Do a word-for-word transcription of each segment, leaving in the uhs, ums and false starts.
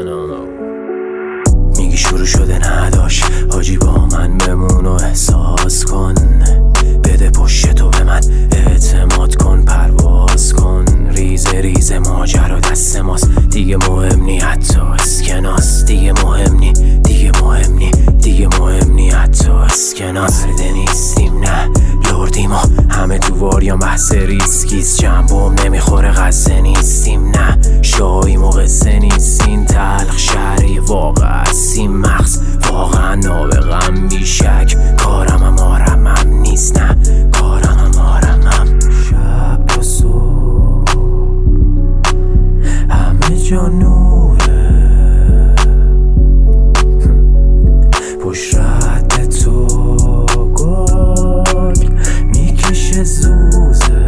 میگی شروع شده نداشت حاجی با من بمون و احساس کن، بده پشت تو به من اعتماد کن، پرواز کن، ریزه ریزه ماجرا دست ماست، دیگه مهم نی حتی اسکناس، دیگه مهم نی دیگه مهم نی دیگه مهم نی حتی اسکناس. برده نیستیم نه لردیم و همه تو واریا بحث ریسکیست، جنبم نمیخوره غزه نیستیم نه شاییم و قصه نیستین، تلخ شهری واقع هستیم مغز واقعا نابغم بیشک، کارم هم آرمم نیست نه کارم هم آرمم. شب و صبح همه جا نوره، پشت رد تو گل میکشه زوزه،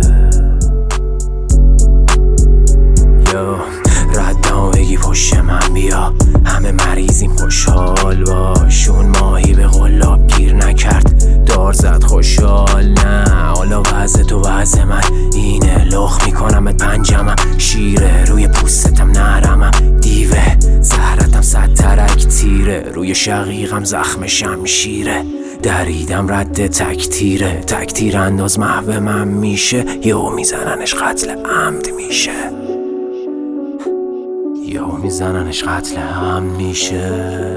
یا ردم بگی پشت من بیا، همه مریضیم خوشحال باش، اون ماهی به غلاب گیر نکرد دار زد خوشحال نه، حالا وضع تو وضع من اینه، لخ میکنم ات پنجمم، شیره روی پوستتم نرمم، دیوه زهرتم صد ترک تیره، روی شقیقم زخم شمشیره، دریدم رد تک تیره، تک تیر انداز محو من میشه، یهو میزننش قتل عمد میشه، یهو میزننش قتل عمد میشه.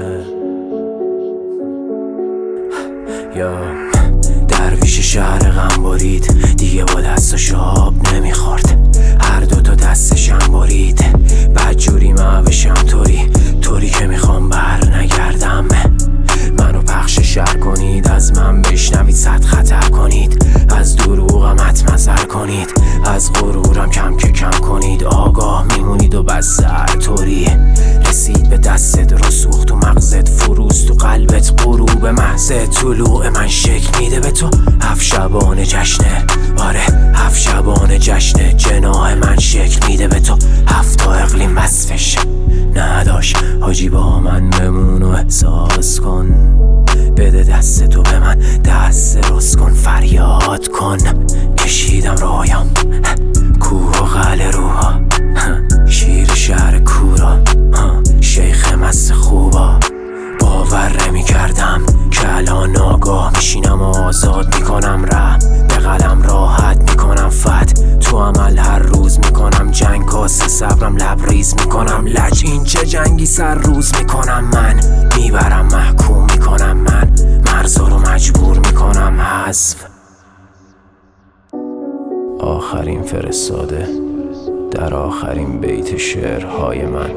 یا درویش شهر غم برید دیگه با دستش آب نمیخورد، هر دوتا دستشم برید بدجوری معوشم طوری طوری که میخوام بر نگردم، منو پخش شهر کنید، از من بشنوید صد خطر کنید، از دروغم متمزر کنید، از غرورم کم که کم کنید، آگاه میمونید و بس هر طوری رسید به دستت، رسوخ تو مغزت، فروز تو قلبت، غروب محض طلوع من شکل میده به تو، هفت شبانه جشنه، آره هفت شبانه جشنه، جناح من شکل میده به تو، هفت تا اقلیم وصفش نداشت حاجی با من بمون و احساس کن، بده دست تو به من دست رست کن، فریاد کن، کشیدم رایم کوه و قلعه روها، شیر شهر کورا، شیخ مست خوبا، باور نمی کردم که الان آگاه میشینم و آزاد میکنم رحم، به قلم راحت میکنم فت، تو عمل هر روز میکنم جنگ، کاسه صبرم لبریز میکنم لج، این چه جنگی سر روز میکنم من، میبرم محکوم میکنم من، مرزا رو مجبور میکنم حذف. آخرین فرستاده در آخرین بیت شعرهای من،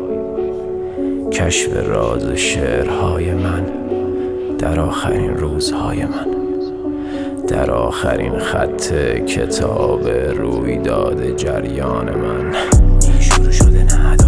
کشف راز شعرهای من در آخرین روزهای من، در آخرین خط کتاب رویداد جریان من. شروع شده نداشت